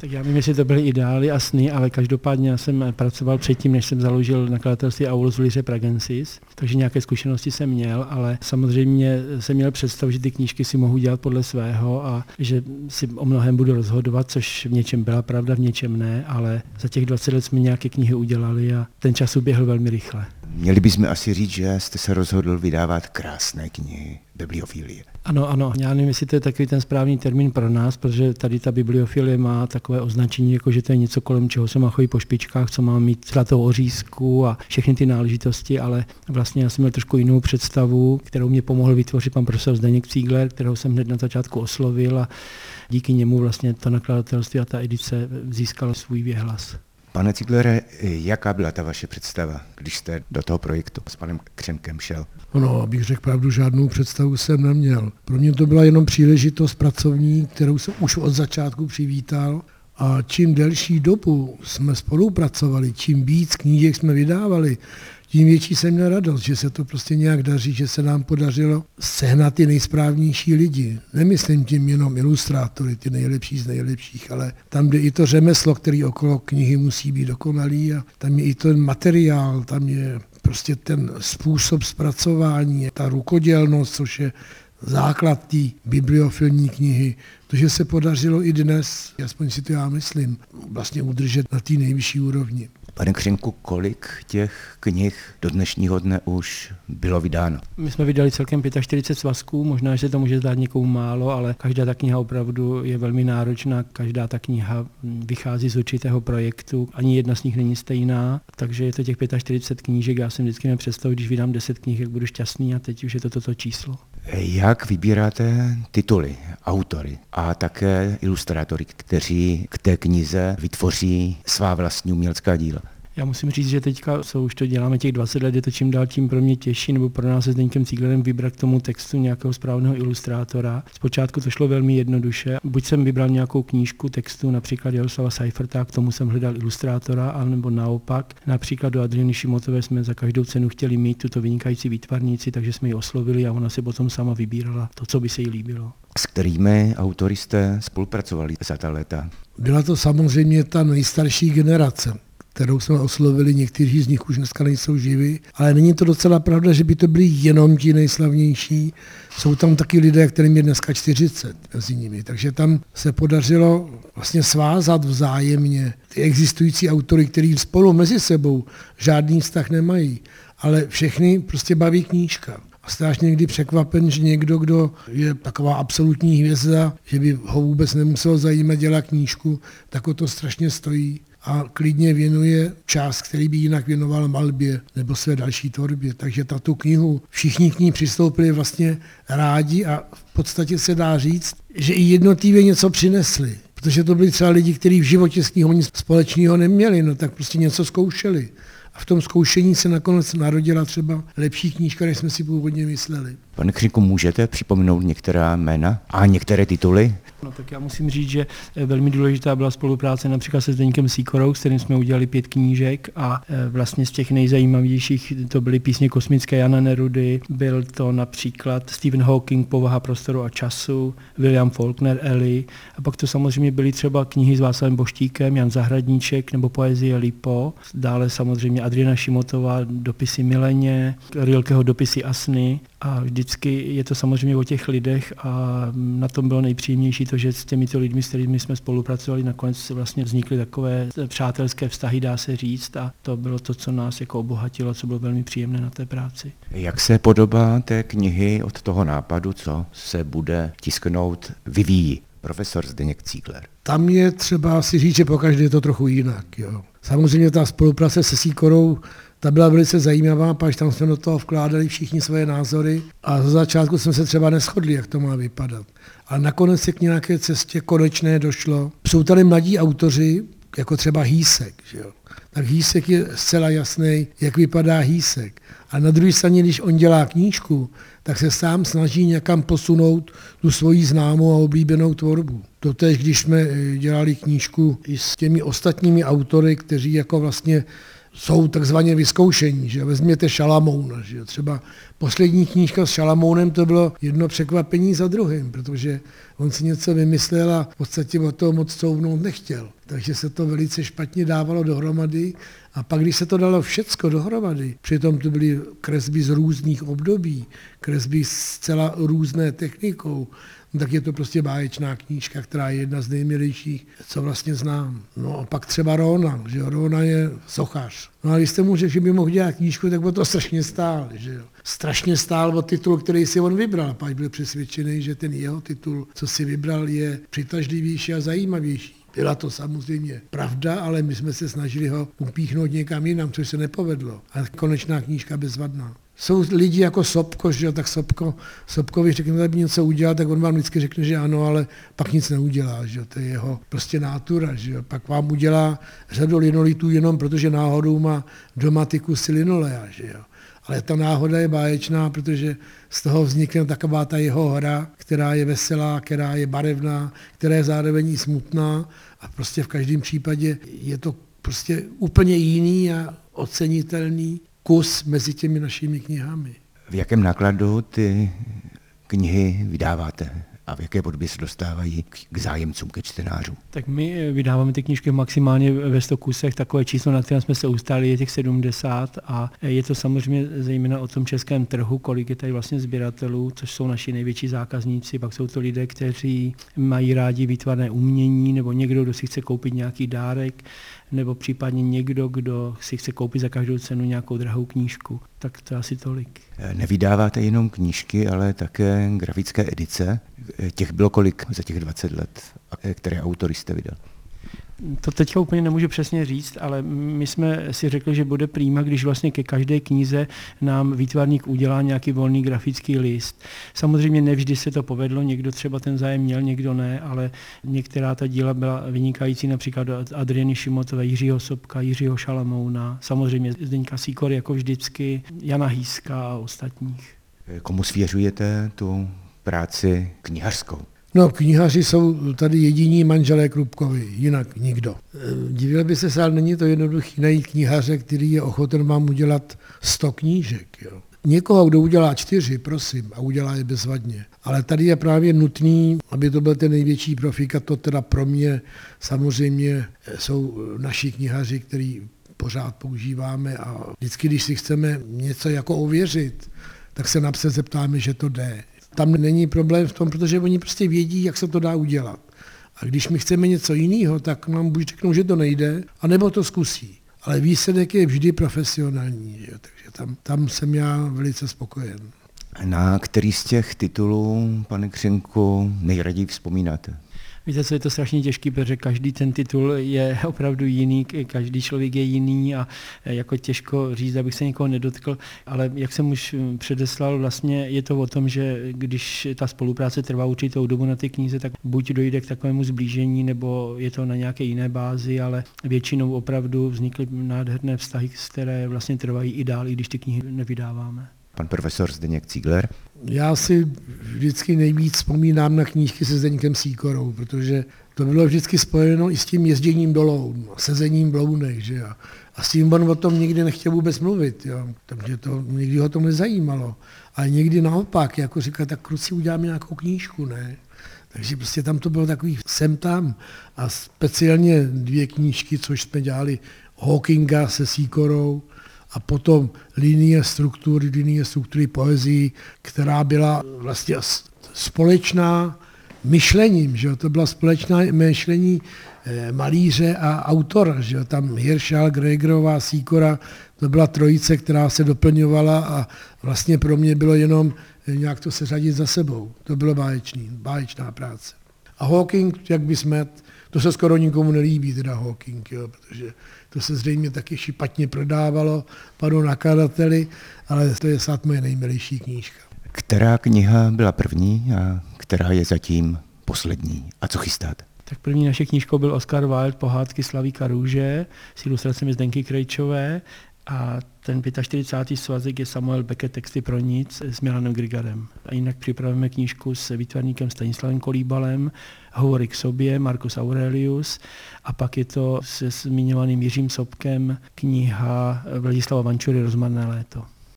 Tak já nevím, jestli to byly ideály a sny, ale každopádně já jsem pracoval předtím, než jsem založil nakladatelství Aulus v Lyře Pragensis, takže nějaké zkušenosti jsem měl, ale samozřejmě jsem měl představu, že ty knížky si mohu dělat podle svého a že si o mnohem budu rozhodovat, což v něčem byla pravda, v něčem ne, ale za těch 20 let jsme nějaké knihy udělali a ten čas uběhl velmi rychle. Měli bychom asi říct, že jste se rozhodl vydávat krásné knihy, bibliofilie. Ano, já nevím, jestli to je takový ten správný termín pro nás, protože tady ta bibliofilie má takové označení, jako že to je něco, kolem čeho se má chodit po špičkách, co má mít zlatou ořízku a všechny ty náležitosti, ale vlastně já jsem měl trošku jinou představu, kterou mě pomohl vytvořit pan profesor Zdeněk Cígler, kterého jsem hned na začátku oslovil a díky němu vlastně to nakladatelství a ta edice získala svůj věhlas. Pane Cíglere, jaká byla ta vaše představa, když jste do toho projektu s panem Křemkem šel? No, abych řekl pravdu, žádnou představu jsem neměl. Pro mě to byla jenom příležitost pracovní, kterou jsem už od začátku přivítal. A čím delší dobu jsme spolupracovali, čím víc knížek jsme vydávali, tím větší jsem měl radost, že se to prostě nějak daří, že se nám podařilo sehnat ty nejsprávnější lidi. Nemyslím tím jenom ilustrátory, ty nejlepší z nejlepších, ale tam jde i to řemeslo, který okolo knihy musí být dokonalý a tam je i ten materiál, tam je prostě ten způsob zpracování, ta rukodělnost, což je základ té bibliofilní knihy. To, že se podařilo i dnes, aspoň si to já myslím, vlastně udržet na té nejvyšší úrovni. Pane Křenku, kolik těch knih do dnešního dne už bylo vydáno? My jsme vydali celkem 45 svazků, možná, že to může zdát někomu málo, ale každá ta kniha opravdu je velmi náročná, každá ta kniha vychází z určitého projektu, ani jedna z nich není stejná, takže je to těch 45 knížek, já jsem vždycky měl představu, když vydám 10 knih, jak budu šťastný a teď už je to toto číslo. Jak vybíráte tituly, autory a také ilustrátory, kteří k té knize vytvoří svá vlastní umělecká díla? Já musím říct, že teďka, už to děláme těch 20 let, je to čím dál tím pro mě těžší, nebo pro nás se Zdeňkem Cíglerem vybrat k tomu textu nějakého správného ilustrátora. Zpočátku to šlo velmi jednoduše. Buď jsem vybral nějakou knížku textu, například Jaroslava Seiferta, k tomu jsem hledal ilustrátora, anebo naopak. Například do Adriany Šimotové jsme za každou cenu chtěli mít tuto vynikající výtvarnici, takže jsme ji oslovili a ona si potom sama vybírala to, co by se jí líbilo. S kterými autory jste spolupracovali za ta léta? Byla to samozřejmě ta nejstarší generace, kterou jsme oslovili, někteří z nich už dneska nejsou živí, ale není to docela pravda, že by to byli jenom ti nejslavnější. Jsou tam taky lidé, kterým je dneska 40 mezi nimi, takže tam se podařilo vlastně svázat vzájemně ty existující autory, kteří spolu mezi sebou žádný vztah nemají, ale všechny prostě baví knížka. A strašně někdy překvapen, že někdo, kdo je taková absolutní hvězda, že by ho vůbec nemuselo zajímat dělat knížku, tak o to strašně stojí a klidně věnuje čas, který by jinak věnoval malbě nebo své další tvorbě. Takže tato knihu všichni k ní přistoupili vlastně rádi a v podstatě se dá říct, že i jednotlivě něco přinesli. Protože to byli třeba lidi, kteří v životě s knihou nic společného neměli, no tak prostě něco zkoušeli. A v tom zkoušení se nakonec narodila třeba lepší knížka, než jsme si původně mysleli. Pane Křínku, můžete připomenout některá jména a některé tituly? No tak já musím říct, že velmi důležitá byla spolupráce například se Zdeňkem Sýkorou, s kterým jsme udělali 5 knížek a vlastně z těch nejzajímavějších to byly písně kosmické Jana Nerudy, byl to například Stephen Hawking, Povaha prostoru a času, William Faulkner, Ellie a pak to samozřejmě byly třeba knihy s Václavem Boštíkem, Jan Zahradníček nebo poezie Lipo, dále samozřejmě Adriana Šimotová, Dopisy Mileně, Rilkeho Dopisy Asny a vždycky je to samozřejmě o těch lidech a na tom bylo nejpříjemnější to, že s těmito lidmi, s kterými jsme spolupracovali, nakonec vlastně vznikly takové přátelské vztahy, dá se říct, a to bylo to, co nás jako obohatilo, co bylo velmi příjemné na té práci. Jak se podoba té knihy od toho nápadu, co se bude tisknout, vyvíjí profesor Zdeněk Cígler? Tam je třeba si říct, že pokaždé je to trochu jinak. Jo. Samozřejmě ta spolupráce se Sýkorou, ta byla velice zajímavá, pak tam jsme do toho vkládali všichni svoje názory a za začátku jsme se třeba neshodli, jak to má vypadat. Ale nakonec se k nějaké cestě konečné došlo. Jsou tady mladí autoři, jako třeba Hýsek. Že jo? Tak Hýsek je zcela jasný, jak vypadá Hýsek. A na druhé straně, když on dělá knížku, tak se sám snaží někam posunout tu svoji známou a oblíbenou tvorbu. Totéž, když jsme dělali knížku i s těmi ostatními autory, kteří jako vlastně jsou takzvaně vyzkoušení. Že? Vezměte Šalamouna. Že? Třeba poslední knížka s Šalamounem to bylo jedno překvapení za druhým, protože on si něco vymyslel a v podstatě od toho moc couvnout nechtěl. Takže se to velice špatně dávalo dohromady a pak, když se to dalo všecko dohromady, přitom to byly kresby z různých období, kresby zcela různé technikou, no tak je to prostě báječná knížka, která je jedna z nejmilejších, co vlastně znám. No a pak třeba Rona, že Rona je sochař. No a když jste mu řekl, že by mohl dělat knížku, tak o to strašně stál, že jo. Strašně stál o titul, který si on vybral, pak byl přesvědčený, že ten jeho titul, co si vybral, je přitažlivější a zajímavější. Byla to samozřejmě pravda, ale my jsme se snažili ho upíchnout někam jinam, což se nepovedlo. A konečná knížka bezvadná. Jsou lidi jako Sobko, že jo, tak Sobkovi řekne, aby něco udělal, tak on vám vždycky řekne, že ano, ale pak nic neudělá, že jo, to je jeho prostě nátura, že jo. Pak vám udělá řadu linolitů jenom protože náhodou má doma ty kusy linolea, že jo. Ale ta náhoda je báječná, protože z toho vznikne taková ta jeho hra, která je veselá, která je barevná, která je zároveň i smutná a prostě v každém případě je to prostě úplně jiný a ocenitelný kus mezi těmi našimi knihami. V jakém nákladu ty knihy vydáváte a v jaké podobě se dostávají k zájemcům, ke čtenářům? Tak my vydáváme ty knížky maximálně ve 100 kusech, takové číslo, na kterém jsme se ustáli, je těch 70 a je to samozřejmě zejména o tom českém trhu, kolik je tady vlastně sběratelů, což jsou naši největší zákazníci, pak jsou to lidé, kteří mají rádi výtvarné umění, nebo někdo, kdo si chce koupit nějaký dárek, nebo případně někdo, kdo si chce koupit za každou cenu nějakou drahou knížku. Tak to je asi tolik. Nevydáváte jenom knížky, ale také grafické edice. Těch bylo kolik za těch 20 let? Které autory jste vydal? To teďka úplně nemůžu přesně říct, ale my jsme si řekli, že bude prýma, když vlastně ke každé knize nám výtvarník udělá nějaký volný grafický list. Samozřejmě nevždy se to povedlo, někdo třeba ten zájem měl, někdo ne, ale některá ta díla byla vynikající, například od Adriany Šimotové, Jiřího Sobka, Jiřího Šalamouna, samozřejmě Zdeňka Sýkory jako vždycky, Jana Hýska a ostatních. Komu svěřujete tu práci knihařskou? No, knihaři jsou tady jediní manželé Krupkovi, jinak nikdo. Divil by se, ale není to jednoduchý najít knihaře, který je ochoten vám udělat 100 knížek. Jo. Někoho, kdo udělá 4, prosím, a udělá je bezvadně. Ale tady je právě nutný, aby to byl ten největší profík, a to teda pro mě samozřejmě jsou naši knihaři, který pořád používáme a vždycky, když si chceme něco jako ověřit, tak se napřed zeptáme, že to jde. Tam není problém v tom, protože oni prostě vědí, jak se to dá udělat. A když my chceme něco jiného, tak nám buď řeknou, že to nejde, anebo to zkusí. Ale výsledek je vždy profesionální, že? Takže tam jsem já velice spokojen. Na který z těch titulů, pane Křenku, nejraději vzpomínáte? Víte, co je to strašně těžký, protože každý ten titul je opravdu jiný, každý člověk je jiný a jako těžko říct, abych se někoho nedotkl, ale jak jsem už předeslal, vlastně je to o tom, že když ta spolupráce trvá určitou dobu na té knize, tak buď dojde k takovému zblížení, nebo je to na nějaké jiné bázi, ale většinou opravdu vznikly nádherné vztahy, které vlastně trvají i dál, i když ty knihy nevydáváme. Pan profesor Zdeněk Cígler. Já si vždycky nejvíc vzpomínám na knížky se Zdeňkem Sýkorou, protože to bylo vždycky spojeno i s tím jezděním do Loun, sezením v Lounech, že jo. A s tím on o tom nikdy nechtěl vůbec mluvit, jo. Takže to nikdy ho to nezajímalo. Ale někdy naopak, jako říkat, tak kruci uděláme nějakou knížku, ne? Takže prostě tam to bylo takový sem tam. A speciálně 2 knížky, což jsme dělali, Hawkinga se Sýkorou, a potom linie struktury poezii, která byla vlastně společná myšlením, že jo? To byla společná myšlení malíře a autora, že jo? Tam Hiršál, Gregerová, Sýkora, to byla trojice, která se doplňovala a vlastně pro mě bylo jenom nějak to seřadit za sebou. To bylo báječná práce. A Hawking, jak by smet, to se skoro nikomu nelíbí, teda Hawking, jo? Protože to se zřejmě taky špatně prodávalo panu nakladateli, ale to je snad moje nejmilejší knížka. Která kniha byla první a která je zatím poslední? A co chystáte? Tak první naše knížkou byl Oscar Wilde, Pohádky Slavíka Růže s ilustracemi Zdenky Krejčové. A ten 45. svazek je Samuel Beckett Texty pro nic s Milanem Grigarem. A jinak připravujeme knížku s výtvarníkem Stanislavem Kolíbalem, Hovory k sobě, Marcus Aurelius, a pak je to se zmiňovaným Jiřím Sobkem kniha Vladislava Vančury Rozmarné léto.